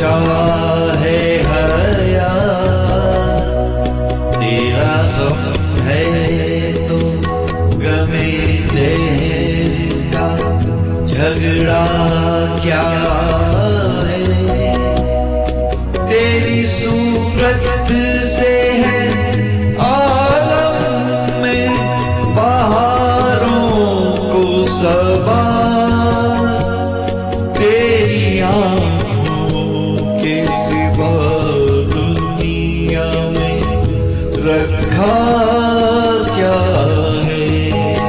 चाहे हया, तेरा गम है तो गमे दिल का झगड़ा क्या है। तेरी सूरत से है आलम में बहारों को सबा, तेरी आँखों के सिवा दुनिया में रखा क्या है।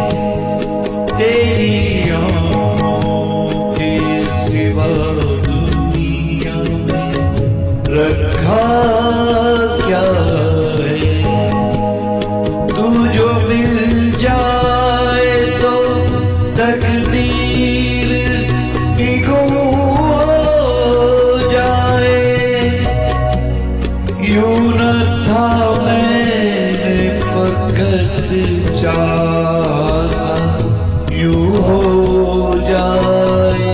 तेरी आँखों के सिवा दुनिया में रखा क्या है। तू जो मिल जाए तो तकदीर ही गुम हो जाए। यूं न था मैंने फकत चाहा यूं हो जाए।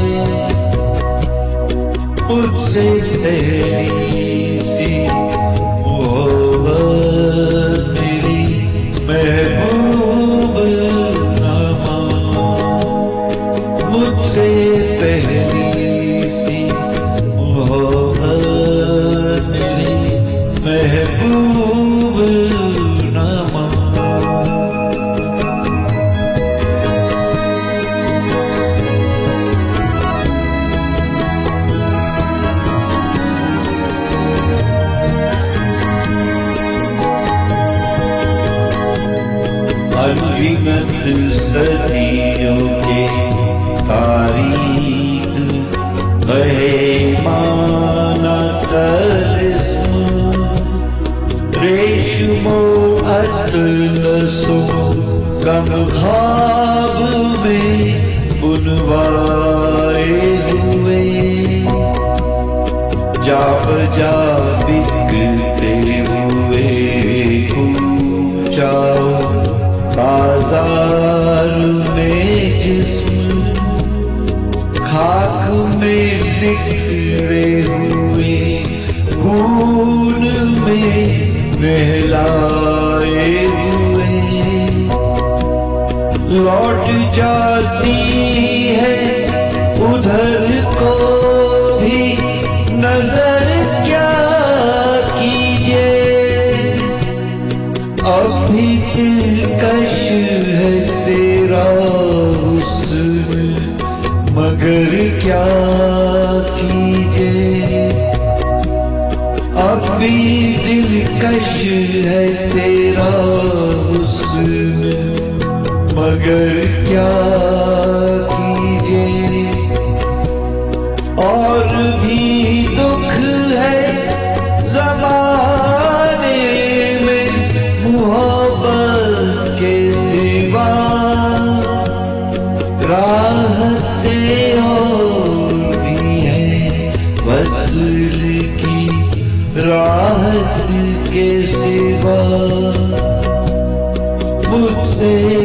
मुझसे तेरी सी मोहब्बत मेरी महबूब न मान। मुझसे पहली सी मोहब्बत मेरी महबूब न मान। अनगिनत सदियों के तारीख है माना तलिस्म। रेशमो अतलसो कम ख्वाब में बुनवाए हुए। जा बजा बिकते हुए जाओ बाजार में जिस्म। खाक में बिखरे हुए खून में नहलाए हुए। लौट जाती है उधर को भी नजर क्या कीजिए। अभी दिलकश है तेरा हुस्न मगर क्या कीजिए। अभी दिलकश है तेरा हुस्न मगर क्या कीजिए। और भी दुख है ज़माने में मोहब्बत के सिवा। राहतें और भी है वस्ल की राहत के सिवा। मुझसे